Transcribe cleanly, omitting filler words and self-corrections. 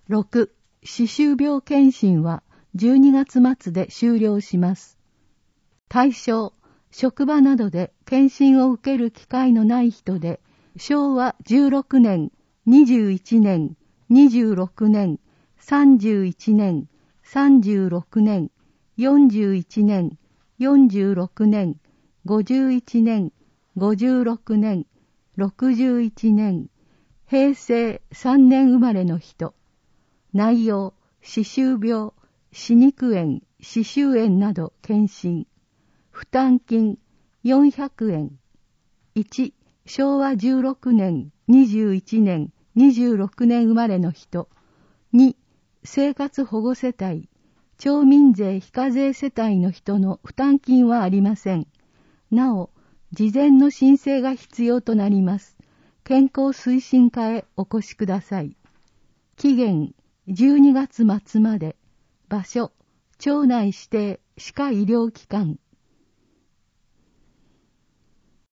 6、歯周病検診は12月末で終了します。対象、職場などで検診を受ける機会のない人で、昭和16年、21年、26年、31年、36年、41年、46年、51年、56年、61年、平成3年生まれの人。内容、歯周病、歯肉炎、歯周炎など検診。負担金400円。1、昭和16年、21年、26年生まれの人。2、生活保護世帯、町民税非課税世帯の人の負担金はありません。なお、事前の申請が必要となります。健康推進課へお越しください。期限、12月末まで。場所、町内指定歯科医療機関。